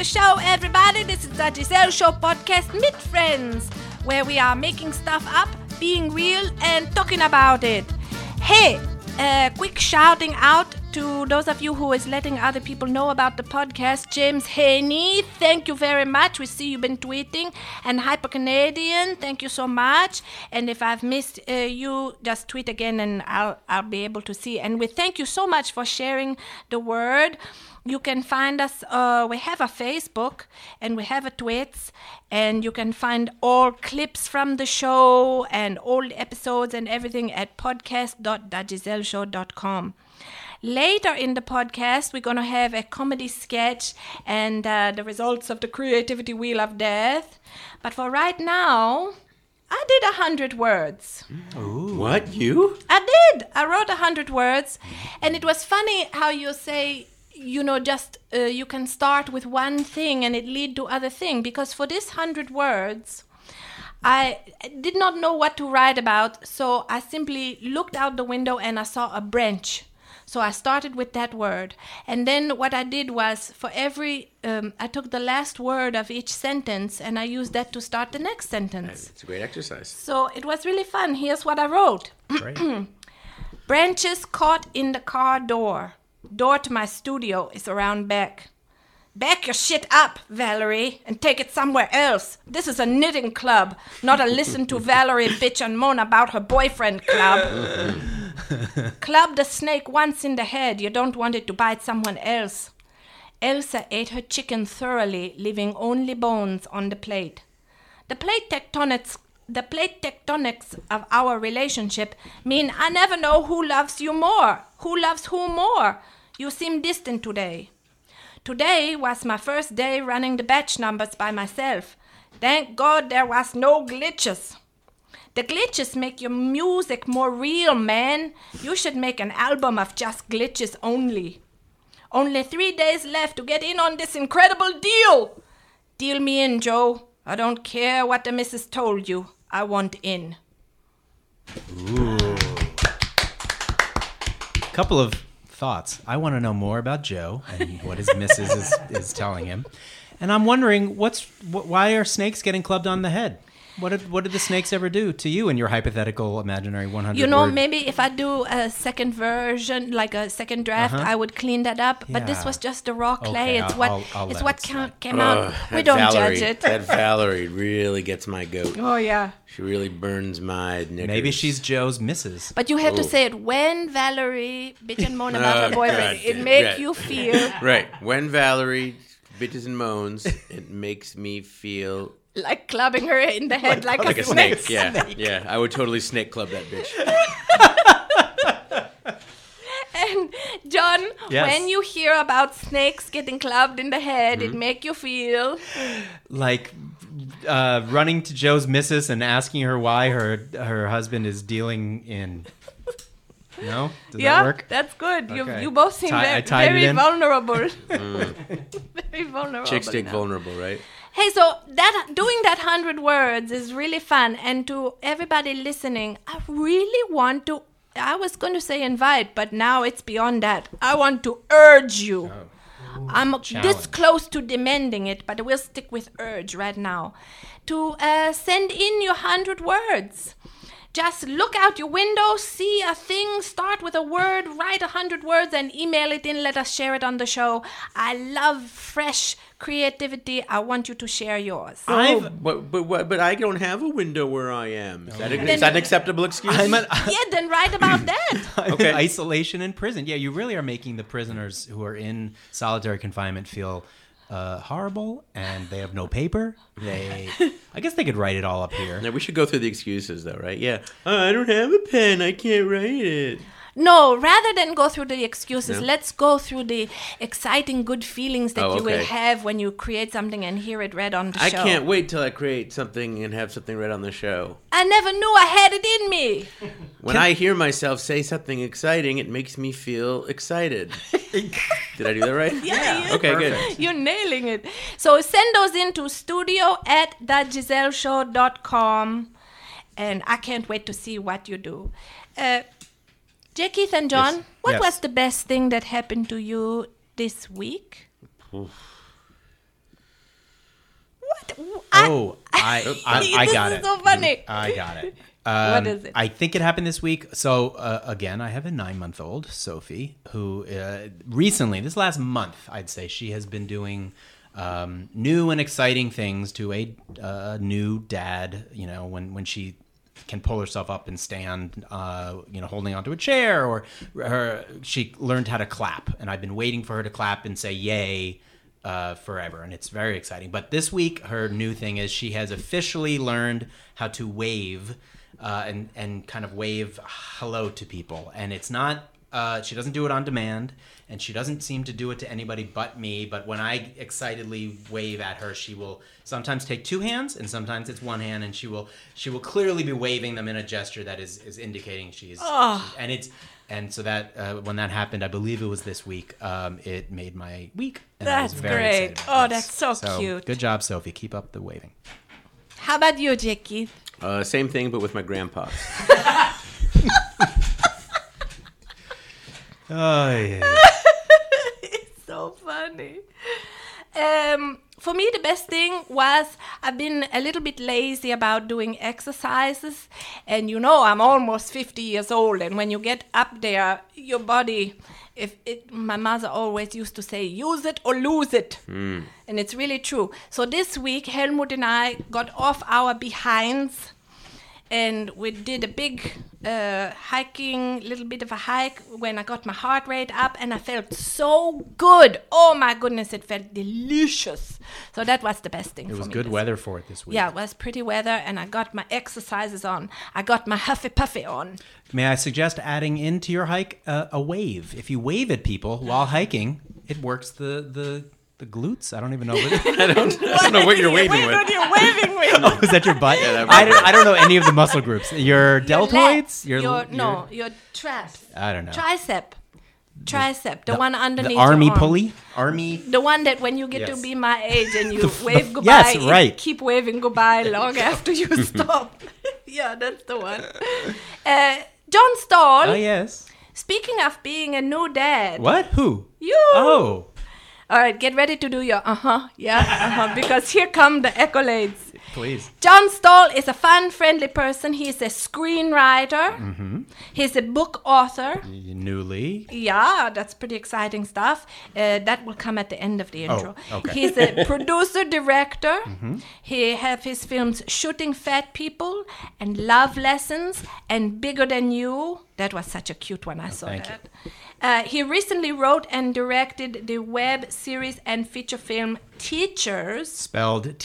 the show, everybody. This is the Giselle Show podcast, Meet Friends, where we are making stuff up, being real, and talking about it. Hey, quick shouting out to those of you who is letting other people know about the podcast. James Haney, thank you very much. We see you've been tweeting. And Hyper Canadian, thank you so much. And if I've missed you, just tweet again and I'll be able to see. And we thank you so much for sharing the word. You can find us, we have a Facebook and we have a Twits, and you can find all clips from the show and old episodes and everything at podcast.thegiselleshow.com. Later in the podcast, we're going to have a comedy sketch and the results of the Creativity Wheel of Death. But for right now, I did 100 words. Ooh. What, you? I did. I wrote 100 words. And it was funny how you say, you can start with one thing and it lead to other thing. Because for this 100 words, I did not know what to write about. So I simply looked out the window and I saw a branch. So I started with that word. And then what I did was for every, I took the last word of each sentence and I used that to start the next sentence. It's a great exercise. So it was really fun. Here's what I wrote. Great. Branches caught in the car door. Door to my studio is around back. Back your shit up, Valerie, and take it somewhere else. This is a knitting club, not a listen to Valerie bitch and moan about her boyfriend club. Club the snake once in the head. You don't want it to bite someone else. Elsa ate her chicken thoroughly, leaving only bones on the plate. The plate tectonics of our relationship mean I never know who loves you more. Who loves who more? You seem distant today. Today was my first day running the batch numbers by myself. Thank God there was no glitches. The glitches make your music more real, man. You should make an album of just glitches only. Only 3 days left to get in on this incredible deal. Deal me in, Joe. I don't care what the missus told you. I want in. Ooh. Couple of thoughts. I want to know more about Joe and what his missus is telling him. And I'm wondering, why are snakes getting clubbed on the head? What did the snakes ever do to you in your hypothetical imaginary 100 word? Maybe if I do a second version, like a second draft, I would clean that up. But this was just the raw clay. Okay, It's what came out. We don't judge it. That Valerie really gets my goat. Oh, yeah. She really burns my knickers. Maybe she's Joe's missus. But you have to say it when Valerie bitch and moan about her boyfriend. It makes you feel... Right. When Valerie bitches and moans, it makes me feel... Like clubbing her in the head like a snake. Yeah. I would totally snake club that bitch. And John, yes. When you hear about snakes getting clubbed in the head, it make you feel like running to Joe's missus and asking her why her husband is dealing in. No? Does that work? That's good. Okay. You both seem very vulnerable. Very vulnerable. Chicks stick vulnerable, right? Hey, so doing that 100 words is really fun. And to everybody listening, I really want to, I was going to say invite, but now it's beyond that. I want to urge you. I'm this close to demanding it, but we'll stick with urge right now. To send in your 100 words. Just look out your window, see a thing, start with a word, write 100 words, and email it in. Let us share it on the show. I love fresh creativity. I want you to share yours. But I don't have a window where I am. Is that an acceptable excuse? Then write about that. I'm in isolation in prison. Yeah, you really are making the prisoners who are in solitary confinement feel horrible, and they have no paper. I guess they could write it all up here. Now, we should go through the excuses, though, right? Yeah. I don't have a pen. I can't write it. No, rather than go through the excuses, let's go through the exciting good feelings that you will have when you create something and hear it read on the show. I can't wait till I create something and have something read on the show. I never knew I had it in me. When I hear myself say something exciting, it makes me feel excited. Did I do that right? Yeah. Okay, Perfect. good. You're nailing it. So send those into studio@thegiselleshow.com, and I can't wait to see what you do. J. Keith and John, what was the best thing that happened to you this week? I got This it. is so funny. I got it. What is it? I think it happened this week. So, again, I have a 9-month-old, Sophie, who recently, this last month, I'd say, she has been doing new and exciting things to a new dad, when she can pull herself up and stand, holding onto a chair, or she learned how to clap. And I've been waiting for her to clap and say yay forever, and it's very exciting. But this week, her new thing is she has officially learned how to wave and kind of wave hello to people. And it's not, she doesn't do it on demand, and she doesn't seem to do it to anybody but me. But when I excitedly wave at her, she will sometimes take two hands, and sometimes it's one hand, and she will clearly be waving them in a gesture that is indicating she's and so that when that happened, I believe it was this week, it made my week. And I was That's very great. excited. Oh, Yes. that's so cute. Good job, Sophie. Keep up the waving. How about you, Jackie? Same thing, but with my grandpa. Oh, yeah. It's so funny. For me, the best thing was I've been a little bit lazy about doing exercises. And I'm almost 50 years old. And when you get up there, your body, my mother always used to say, use it or lose it. And it's really true. So this week, Helmut and I got off our behinds. And we did a big little bit of a hike when I got my heart rate up, and I felt so good. Oh my goodness, it felt delicious. So that was the best thing for me. It was good weather for it this week. Yeah, it was pretty weather, and I got my exercises on. I got my Huffy Puffy on. May I suggest adding into your hike a wave? If you wave at people while hiking, it works the glutes. I don't even know. I don't know what you're waving with. What you're waving with? Oh, is that your butt? Yeah, I don't know any of the muscle groups. Your deltoids? Your traps. I don't know. Tricep, the one underneath the army your arm. pulley? Army? The one that when you get Yes. to be my age and you wave goodbye, yes, right. you keep waving goodbye long after you stop. Yeah, that's the one. John Stahl, Oh, yes. speaking of being a new dad. What? Who? You. Oh. All right, get ready to do your because here come the accolades. Please. John Stahl is a fun, friendly person. He's a screenwriter. Mm-hmm. He's a book author. Newly. Yeah, that's pretty exciting stuff. That will come at the end of the intro. Oh, okay. He's a producer, director. Mm-hmm. He have his films Shooting Fat People and Love Lessons and Bigger Than You. That was such a cute one. I saw thank that. He recently wrote and directed the web series and feature film Teachers. Spelled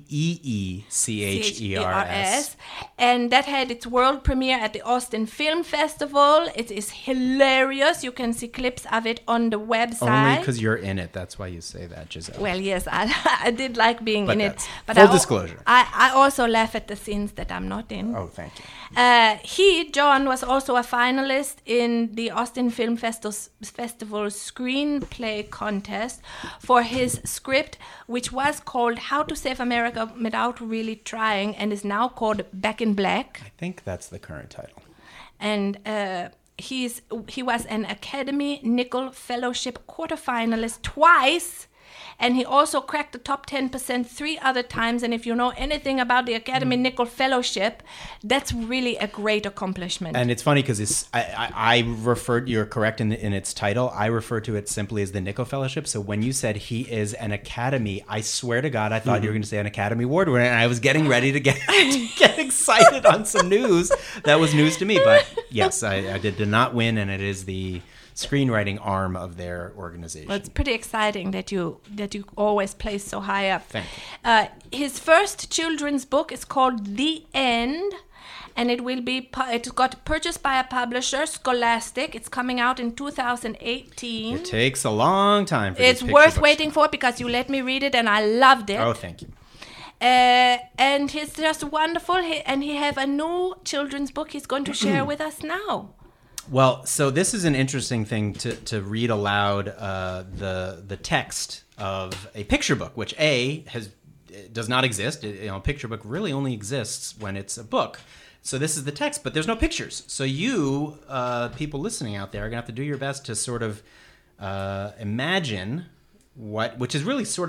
Teechers. And that had its world premiere at the Austin Film Festival. It is hilarious. You can see clips of it on the website. Only because you're in it. That's why you say that, Giselle. Well, yes, I did like being in it. But full disclosure. I also laugh at the scenes that I'm not in. Oh, thank you. John, was also a finalist in the Austin Film Festival Screenplay Contest for his script, which was called How to Save America Without Really Trying, and is now called Back in Black. I think that's the current title. And he was an Academy Nickel Fellowship quarterfinalist twice. And he also cracked the top 10% 3 other times. And if you know anything about the Academy Nickel Fellowship, that's really a great accomplishment. And it's funny because I referred, you're correct in its title. I refer to it simply as the Nickel Fellowship. So when you said he is an Academy, I swear to God, I thought you were going to say an Academy Award winner. And I was getting ready to get excited on some news that was news to me. But yes, I did not win, and it is the screenwriting arm of their organization. Well, it's pretty exciting that you always place so high up. Thank you. His first children's book is called The End, and it got purchased by a publisher, Scholastic. It's coming out in 2018. It takes a long time for It's these worth picture waiting for because you let me read it and I loved it. Oh, thank you. And he's just wonderful. And he have a new children's book he's going to share with us now. Well, so this is an interesting thing to read aloud the text of a picture book, which does not exist. A picture book really only exists when it's a book. So this is the text, but there's no pictures. So you, people listening out there, are going to have to do your best to sort of imagine which is really sort of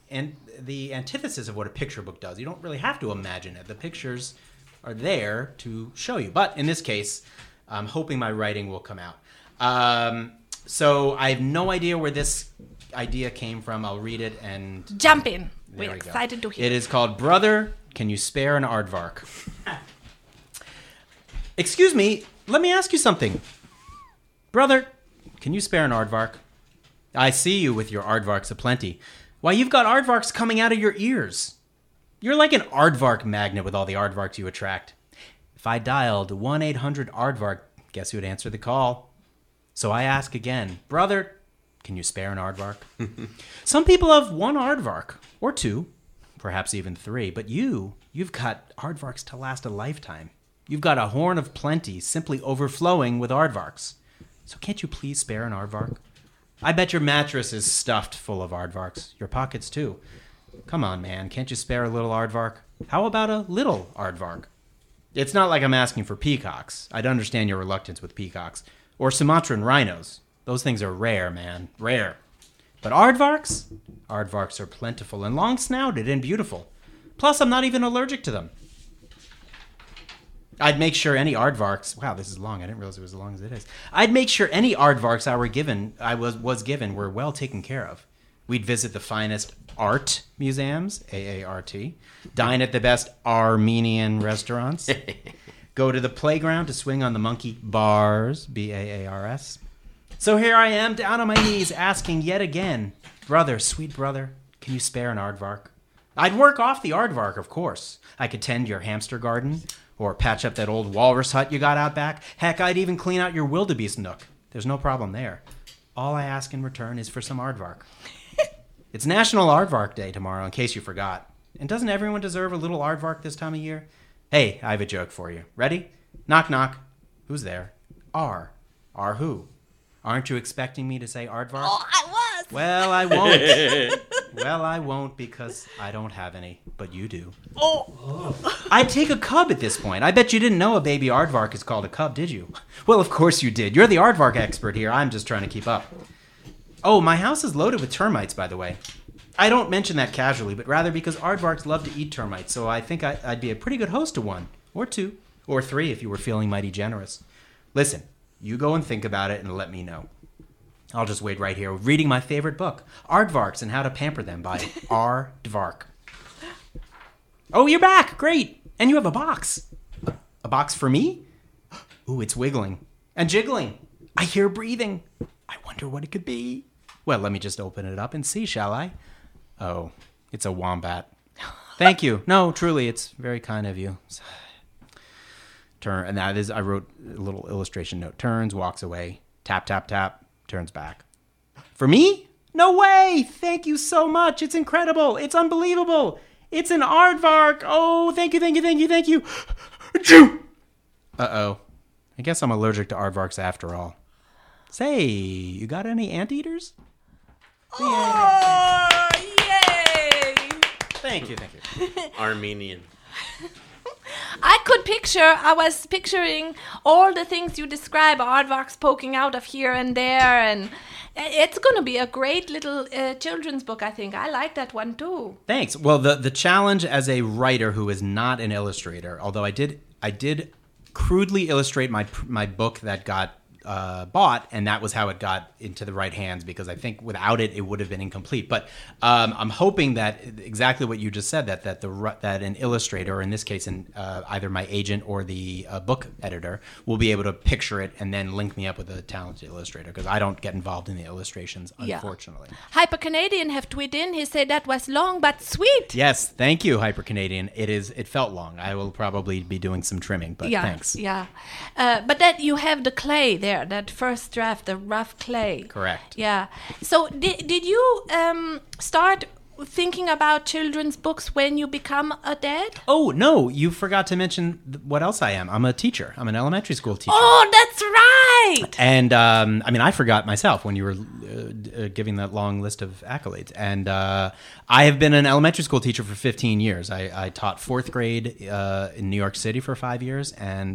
the antithesis of what a picture book does. You don't really have to imagine it. The pictures are there to show you. But in this case, I'm hoping my writing will come out. So I have no idea where this idea came from. I'll read it and... Jump in. There We're we go. excited to hear. It is called Brother, Can You Spare an Aardvark? Excuse me, let me ask you something. Brother, can you spare an aardvark? I see you with your aardvarks aplenty. Why, you've got aardvarks coming out of your ears. You're like an aardvark magnet with all the aardvarks you attract. If I dialed 1-800-AARDVARK, guess who'd answer the call? So I ask again, Brother, can you spare an aardvark? Some people have one aardvark, or two, perhaps even three, but you've got aardvarks to last a lifetime. You've got a horn of plenty simply overflowing with aardvarks. So can't you please spare an aardvark? I bet your mattress is stuffed full of aardvarks. Your pockets, too. Come on, man. Can't you spare a little aardvark? How about a little aardvark? It's not like I'm asking for peacocks. I'd understand your reluctance with peacocks. Or Sumatran rhinos. Those things are rare, man. Rare. But aardvarks? Aardvarks are plentiful and long-snouted and beautiful. Plus, I'm not even allergic to them. I'd make sure any aardvarks... Wow, this is long. I didn't realize it was as long as it is. I'd make sure any aardvarks I was given were well taken care of. We'd visit the finest art museums, AART, dine at the best Armenian restaurants, go to the playground to swing on the monkey bars, BAARS. So here I am, down on my knees, asking yet again, Brother, sweet brother, can you spare an aardvark? I'd work off the aardvark, of course. I could tend your hamster garden, or patch up that old walrus hut you got out back. Heck, I'd even clean out your wildebeest nook. There's no problem there. All I ask in return is for some aardvark. It's National Aardvark Day tomorrow, in case you forgot. And doesn't everyone deserve a little aardvark this time of year? Hey, I have a joke for you. Ready? Knock, knock. Who's there? R. R who? Aren't you expecting me to say aardvark? Oh, I was. Well, I won't. Well, I won't because I don't have any, but you do. Oh. I'd take a cub at this point. I bet you didn't know a baby aardvark is called a cub, did you? Well, of course you did. You're the aardvark expert here. I'm just trying to keep up. Oh, my house is loaded with termites, by the way. I don't mention that casually, but rather because aardvarks love to eat termites, so I think I'd be a pretty good host to one, or two, or three if you were feeling mighty generous. Listen, you go and think about it and let me know. I'll just wait right here, reading my favorite book, Aardvarks and How to Pamper Them by R. Dvark. Oh, you're back! Great! And you have a box. A box for me? Ooh, it's wiggling. And jiggling. I hear breathing. I wonder what it could be. Well, let me just open it up and see, shall I? Oh, it's a wombat. Thank you. No, truly, it's very kind of you. Turn, and that is, I wrote a little illustration note. Turns, walks away, tap, tap, tap, turns back. For me? No way! Thank you so much. It's incredible. It's unbelievable. It's an aardvark. Oh, thank you, thank you, thank you, thank you. Uh-oh. I guess I'm allergic to aardvarks after all. Say, you got any anteaters? Oh, yay! Thank you, thank you. Armenian. I was picturing all the things you describe, aardvarks poking out of here and there, and it's going to be a great little children's book, I think. I like that one, too. Thanks. Well, the challenge as a writer who is not an illustrator, although I did crudely illustrate my book that got bought, and that was how it got into the right hands, because I think without it would have been incomplete. But I'm hoping that exactly what you just said, that an illustrator, or in this case either my agent or the book editor, will be able to picture it and then link me up with a talented illustrator, because I don't get involved in the illustrations, unfortunately. Yeah. Hyper Canadian have tweeted in. He said that was long but sweet. Yes, thank you, Hyper Canadian. It felt long. I will probably be doing some trimming, but thanks. Yeah, but that you have the clay there. That first draft, the rough clay. Correct. Yeah. So did you start thinking about children's books when you become a dad? Oh, no. You forgot to mention what else I am. I'm a teacher. I'm an elementary school teacher. Oh, that's right. And, I forgot myself when you were giving that long list of accolades. And I have been an elementary school teacher for 15 years. I taught fourth grade in New York City for 5 years, and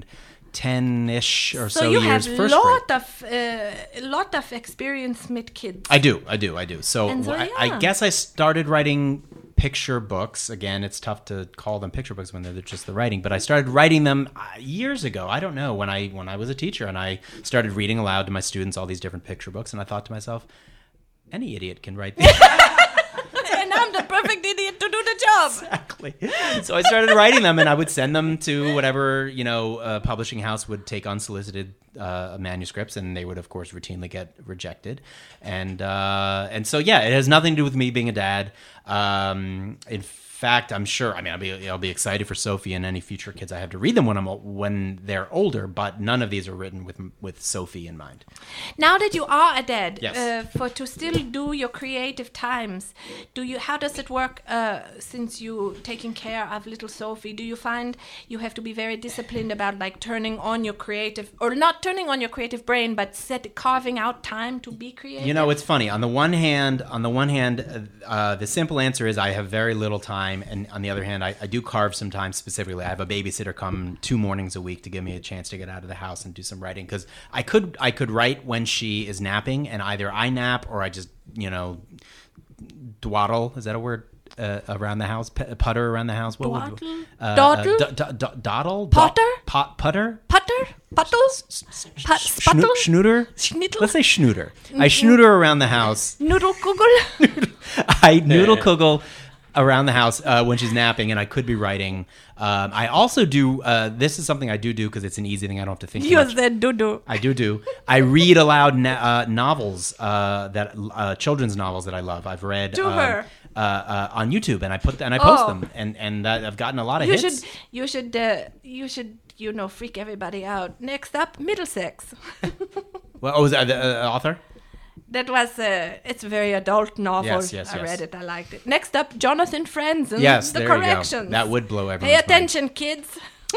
10-ish or so you years have first grade. a lot of experience with kids. I do. So, And so, I yeah. guess I started writing picture books. Again, it's tough to call them picture books when they're just the writing, but I started writing them years ago. I don't know, when I was a teacher, and I started reading aloud to my students all these different picture books, and I thought to myself, any idiot can write these. And I'm the perfect idiot to do the job. Exactly. So I started writing them, and I would send them to whatever publishing house would take unsolicited manuscripts, and they would, of course, routinely get rejected. And so yeah, it has nothing to do with me being a dad. In fact, I'm sure. I mean, I'll be excited for Sophie and any future kids I have to read them when they're older. But none of these are written with Sophie in mind. Now that you are a dad, Yes. to still do your creative times, how does it work? Since you taking care of little Sophie, do you find you have to be very disciplined about like turning on your creative, or not turning on your creative brain, but carving out time to be creative? You know, it's funny. On the one hand, the simple answer is I have very little time, and on the other hand, I do carve some time specifically. I have a babysitter come 2 mornings a week to give me a chance to get out of the house and do some writing, because I could write when she is napping, and either I nap or I just dwaddle. Is that a word? Around the house, putter around the house. Dawdle? Dawdle? Potter? Putter? Putter? Puddles? Sputtle? Schnooter? Schnittle? Let's say schnooter. I schnooter around the house. Noodle kugel? I noodle kugel around the house when she's napping, and I could be writing. I also do, this is something I do because it's an easy thing I don't have to think too You much. said do. I do. I read aloud novels, children's novels that I love. I've read To her. On YouTube, and I post them, and I've gotten a lot of hits. You should freak everybody out. Next up, Middlesex. Well, was that the author? That was it's a very adult novel. Yes. I read it. I liked it. Next up, Jonathan Franzen. Yes, the there corrections. you go. That would blow Pay everyone's mind. attention, kids.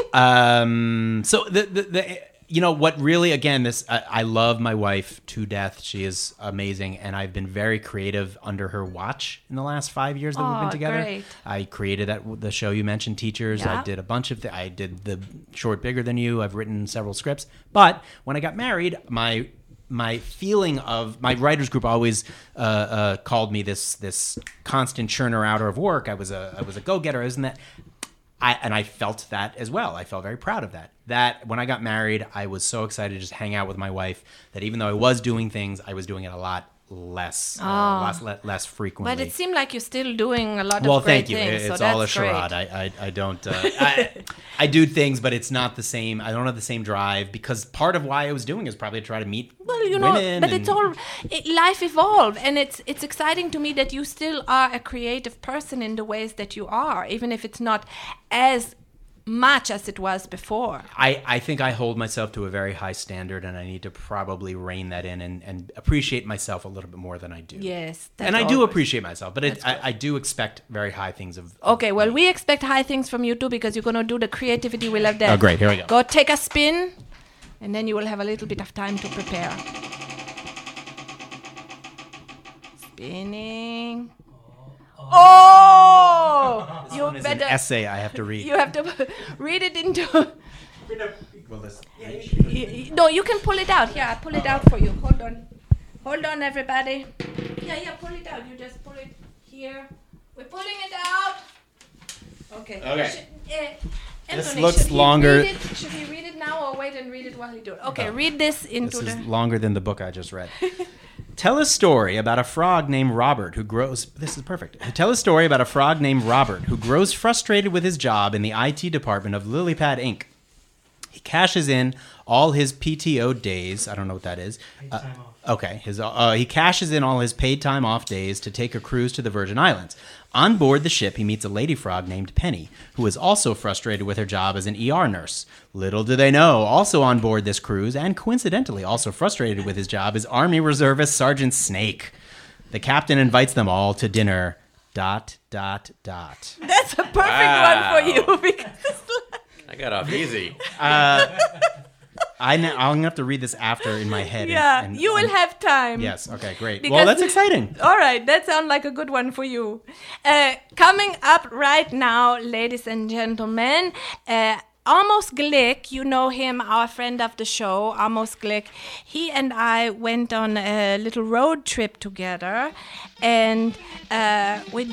So the what really, again, I love my wife to death. She is amazing, and I've been very creative under her watch in the last 5 years that we've been together. Great. I created the show you mentioned, Teachers. Yeah. I did a bunch of I did the short Bigger Than You. I've written several scripts. But when I got married, my feeling of my writers group always called me this constant churner outer of work. I was a go-getter, isn't that? I felt that as well. I felt very proud of that. That when I got married, I was so excited to just hang out with my wife that even though I was doing things, I was doing it a lot less frequently. But it seemed like you're still doing a lot well, of great thank you. things. It's so all a that's charade. great. I don't. I do things, but it's not the same. I don't have the same drive because part of why I was doing is probably to try to meet women. But it's all life evolved, and it's exciting to me that you still are a creative person in the ways that you are, even if it's not as much as it was before. I think I hold myself to a very high standard, and I need to probably rein that in and appreciate myself a little bit more than I do. Yes. And I do appreciate myself, but I do expect very high things of... Okay, well, we expect high things from you too, because you're going to do the creativity we love that. Oh, great. Here we go. Go take a spin, and then you will have a little bit of time to prepare. Spinning. Oh! This one is an essay I have to read. You have to read it into... Well, No, you can pull it out. Here, I pull it out for you. Hold on, everybody. Yeah, pull it out. You just pull it here. We're pulling it out. Okay. Anthony, This looks should he longer. read it? Should he read it now or wait and read it while he do it? Okay, read this into This the... is longer than the book I just read. Tell a story about a frog named Robert who grows... This is perfect. Tell a story about a frog named Robert who grows frustrated with his job in the IT department of Lilypad Inc. He cashes in all his PTO days. I don't know what that is. Okay. He cashes in all his paid time off days to take a cruise to the Virgin Islands. On board the ship, he meets a lady frog named Penny, who is also frustrated with her job as an ER nurse. Little do they know, also on board this cruise, and coincidentally also frustrated with his job, is Army Reservist Sergeant Snake. The captain invites them all to dinner. ... That's a perfect one for you. Because I got off easy. I'm going to have to read this after in my head. yeah, you will have time. Yes, okay, great. Because- Well, that's exciting. All right, that sounds like a good one for you. Coming up right now, ladies and gentlemen, Amos Glick, you know him, our friend of the show, Amos Glick. He and I went on a little road trip together, and we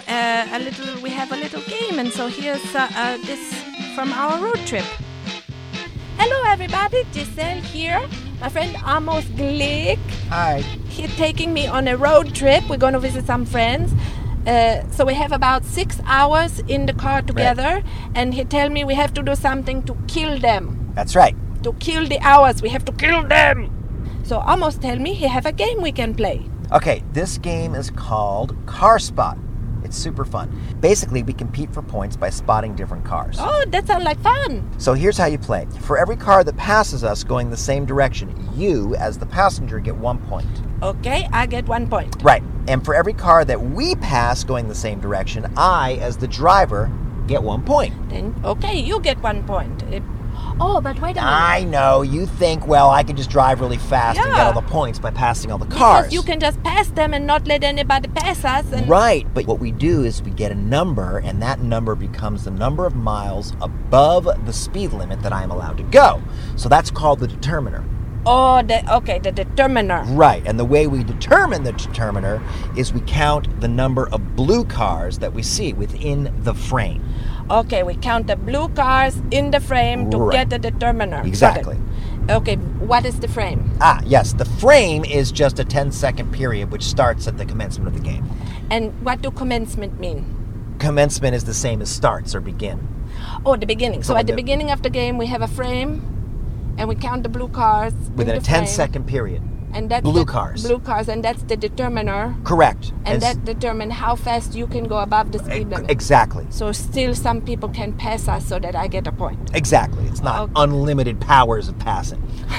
have a little game. And so here's this from our road trip. Hello, everybody. Giselle here. My friend Amos Glick. Hi. He's taking me on a road trip. We're going to visit some friends. So we have about 6 hours in the car together, and he tell me we have to do something to kill them. That's right. To kill the hours, we have to kill them. So Amos tell me he have a game we can play. Okay, this game is called Car Spot. It's super fun. Basically, we compete for points by spotting different cars. Oh, that sounds like fun. So here's how you play. For every car that passes us going the same direction, you, as the passenger, get 1 point. Okay, I get 1 point. Right. And for every car that we pass going the same direction, I, as the driver, get 1 point. Then, okay, you get 1 point. But wait a minute. I know. You think, well, I can just drive really fast and get all the points by passing all the cars. Because you can just pass them and not let anybody pass us. And Right, but what we do is we get a number, and that number becomes the number of miles above the speed limit that I'm allowed to go. So that's called the determiner. Oh, the determiner. Right, and the way we determine the determiner is we count the number of blue cars that we see within the frame. Okay, we count the blue cars in the frame to Right. get the determiner. Got it. Exactly. Okay, what is the frame? Yes, the frame is just a 10-second period which starts at the commencement of the game. And what do commencement mean? Commencement is the same as starts or begin. Oh, the beginning. So at the the- beginning of the game, we have a frame, and we count the blue cars Within in a the frame. 10-second period. And that's blue the cars. Blue cars, and that's the determiner. Correct. And that determines how fast you can go above the speed limit. Exactly. So still some people can pass us so that I get a point. Exactly. It's not Okay. unlimited powers of passing.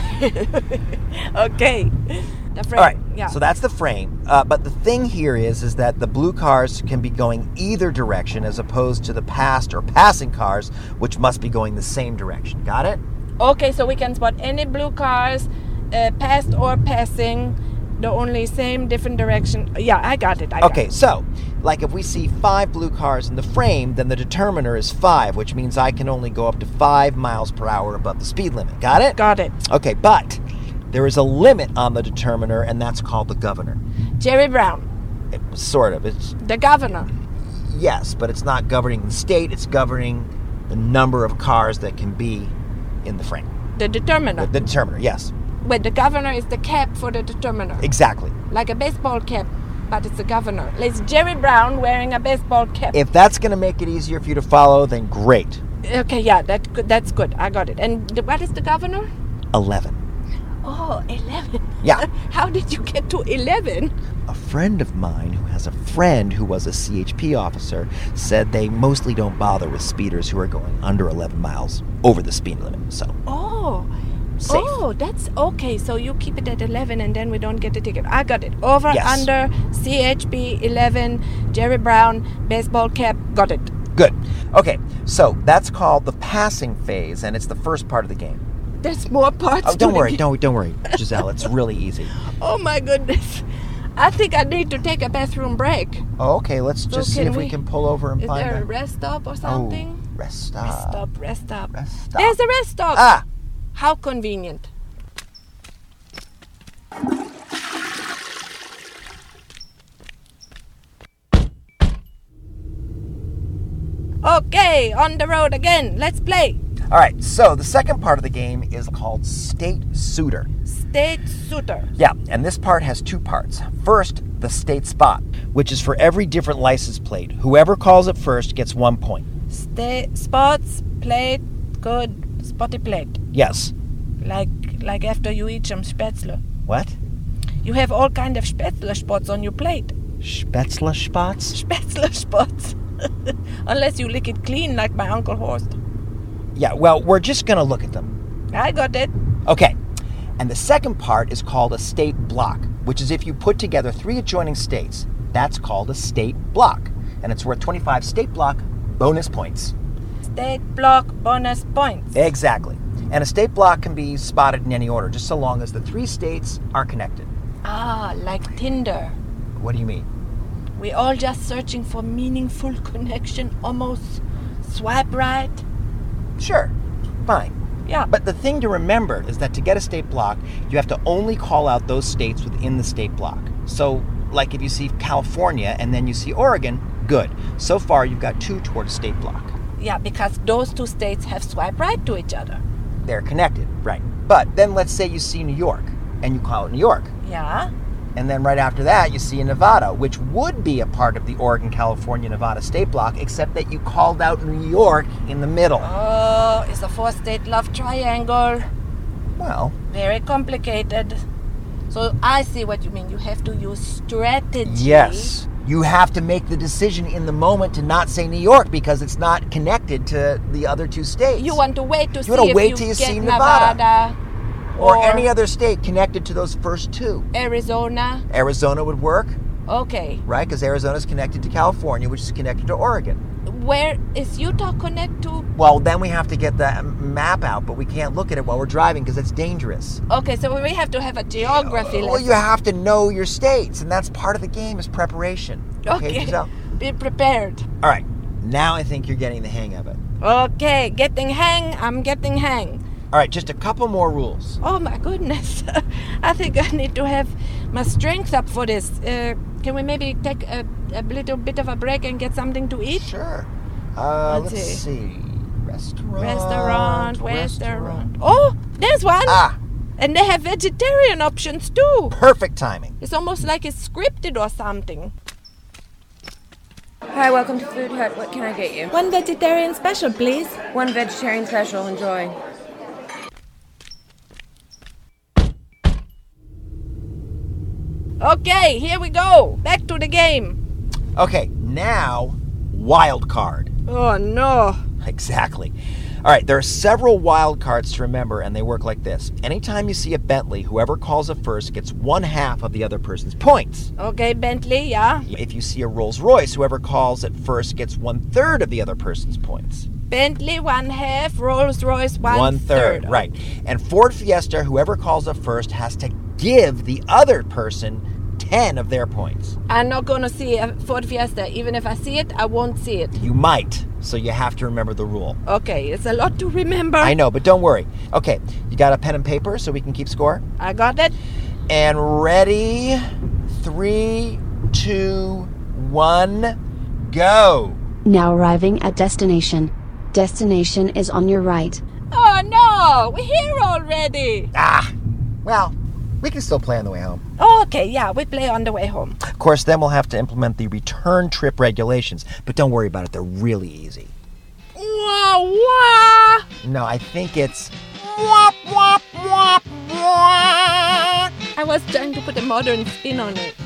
Okay. The frame. All right. Yeah. So that's the frame. But the thing here is that the blue cars can be going either direction as opposed to the passed or passing cars, which must be going the same direction. Got it? Okay, so we can spot any blue cars, passed or passing, the only same different direction. Yeah, I got it. Okay, so, like if we see 5 blue cars in the frame, then the determiner is 5, which means I can only go up to 5 miles per hour above the speed limit. Got it? Got it. Okay, but there is a limit on the determiner, and that's called the governor. Jerry Brown, Sort of. It's the governor. yes, but it's not governing the state, it's governing the number of cars that can be in the frame. The determiner. The determiner, yes. But the governor is the cap for the determiner. Exactly. Like a baseball cap, but it's the governor. It's Jerry Brown wearing a baseball cap. If that's going to make it easier for you to follow, then great. Okay, yeah, that's good. I got it. And what is the governor? 11. Oh, 11. Yeah. How did you get to 11? A friend of mine who has a friend who was a CHP officer said they mostly don't bother with speeders who are going under 11 miles over the speed limit. So, Oh. safe. Oh, that's okay. So you keep it at 11 and then we don't get the ticket. I got it. Over, Yes. under, CHP, 11, Jerry Brown, baseball cap. Got it. Good. Okay, so that's called the passing phase, and it's the first part of the game. There's more parts Oh, to don't the worry, game. don't worry, Giselle. It's really easy. Oh my goodness. I think I need to take a bathroom break. Oh, okay, let's just see can if we we- can pull over and Is find there a a rest stop or something? Oh, rest stop. Rest stop, rest stop. Rest stop. There's a rest stop. Ah, How convenient. Okay, on the road again. Let's play. all right. So the second part of the game is called State Suitor. State Suitor. Yeah, and this part has 2 parts. First, the state spot, which is for every different license plate. Whoever calls it first gets 1 point. State spots, plate, good, spotty plate. Yes. Like after you eat some spätzle. What? You have all kind of spätzle spots on your plate. Spätzle spots? Spätzle spots. Unless you lick it clean like my Uncle Horst. Yeah, well, we're just going to look at them. I got it. Okay. And the second part is called a state block, which is if you put together 3 adjoining states. That's called a state block. And it's worth 25 state block bonus points. State block bonus points. Exactly. And a state block can be spotted in any order, just so long as the 3 states are connected. Ah, like Tinder. What do you mean? We all just searching for meaningful connection, almost swipe right. Sure. Fine. Yeah. But the thing to remember is that to get a state block, you have to only call out those states within the state block. So, like if you see California and then you see Oregon, good. So far, you've got 2 toward a state block. Yeah, because those 2 states have swipe right to each other. They're connected, right. But then let's say you see New York, and you call out New York. Yeah. And then right after that, you see Nevada, which would be a part of the Oregon, California, Nevada state block, except that you called out New York in the middle. Oh, it's a 4-state love triangle. Well, Very complicated. So I see what you mean. You have to use strategy. yes. You have to make the decision in the moment to not say New York because it's not connected to the other 2 states. You want to wait to You see wanna if wait you till you get see Nevada. Nevada or any other state connected to those first 2. Arizona. Arizona would work, Okay. right? Because Arizona is connected to California, which is connected to Oregon. Where is Utah connect to? Well, then we have to get the map out, but we can't look at it while we're driving because it's dangerous. Okay, so we have to have a geography Well, lesson. you have to know your states, and that's part of the game is preparation. Okay. Giselle? Be prepared. All right. Now I think you're getting the hang of it. Okay, I'm getting hang. All right, just a couple more rules. Oh my goodness. I think I need to have my strength up for this. Can we maybe take a little bit of a break and get something to eat? Sure. Let's Let's see. Restaurant. Oh, there's one. Ah, And they have vegetarian options too. perfect timing. It's almost like it's scripted or something. Hi, welcome to Food Hut. What can I get you? One vegetarian special, please. One vegetarian special. Enjoy. Okay, here we go. Back to the game. Okay, now wild card. Oh no. Exactly. All right, there are several wild cards to remember, and they work like this. Anytime you see a Bentley, whoever calls it first gets 1/2 of the other person's points. Okay, Bentley, yeah. If you see a Rolls Royce, whoever calls it first gets 1/3 of the other person's points. Bentley 1/2, Rolls Royce 1/3. 1/3, right. And Ford Fiesta, whoever calls it first has to give the other person 10 of their points. I'm not gonna see a Ford Fiesta. Even if I see it, I won't see it. You might, so you have to remember the rule. Okay, it's a lot to remember. I know, but don't worry. Okay, you got a pen and paper so we can keep score? I got it. And ready? 3, 2, 1, go. Now arriving at destination. Destination is on your right. Oh no, we're here already. Well, we can still play on the way home. Okay, yeah, we play on the way home. Of course, then we'll have to implement the return trip regulations, but don't worry about it. They're really easy. Wah, wah. No, I think it's wop, wop, wop, wop. I was trying to put a modern spin on it.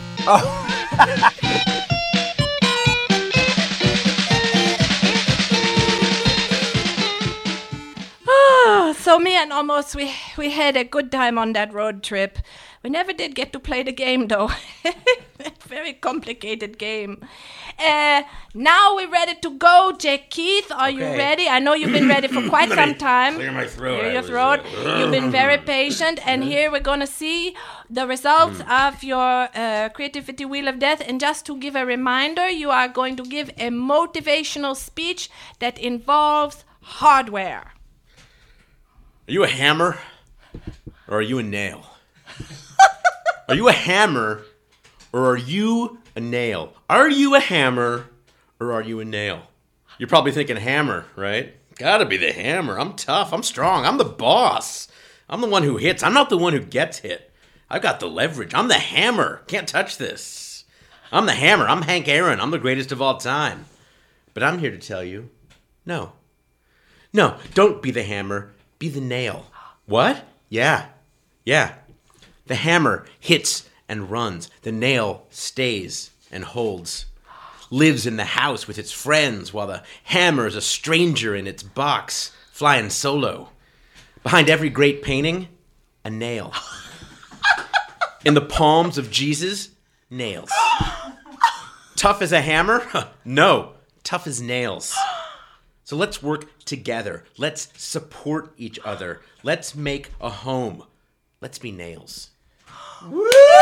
So me and Almost, we had a good time on that road trip. We never did get to play the game though. Very complicated game. Now we're ready to go. Jack Keith, are you ready? I know you've been ready for quite some time. Clear my throat. Clear your throat. You've been very patient, and here we're gonna see the results of your creativity wheel of death. And just to give a reminder, you are going to give a motivational speech that involves hardware. Are you a hammer or are you a nail? Are you a hammer or are you a nail? Are you a hammer or are you a nail? You're probably thinking hammer, right? Gotta be the hammer. I'm tough. I'm strong. I'm the boss. I'm the one who hits. I'm not the one who gets hit. I've got the leverage. I'm the hammer. Can't touch this. I'm the hammer. I'm Hank Aaron. I'm the greatest of all time. But I'm here to tell you, no. No, don't be the hammer. Be the nail. What? Yeah. The hammer hits and runs. The nail stays and holds. Lives in the house with its friends while the hammer is a stranger in its box, flying solo. Behind every great painting, a nail. In the palms of Jesus, nails. Tough as a hammer? No, tough as nails. So let's work together. Let's support each other. Let's make a home. Let's be nails. Woo!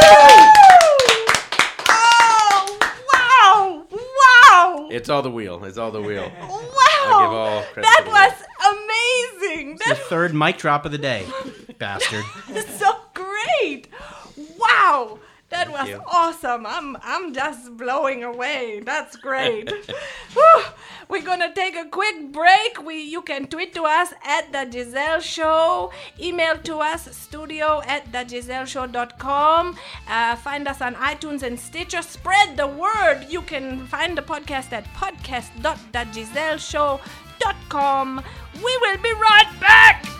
Oh, wow! It's all the wheel. It's all the wheel. Wow! I give all credit That to the wheel. was amazing! amazing. It's the third mic drop of the day, bastard. That's so great. Wow. That was you. awesome. I'm just blowing away. That's great. Whew. We're gonna take a quick break. You can tweet to us at The Giselle Show, email to us studio@thegiselleshow.com, find us on iTunes and Stitcher. Spread the word. You can find the podcast at podcast.thegiselleshow.com. We will be right back.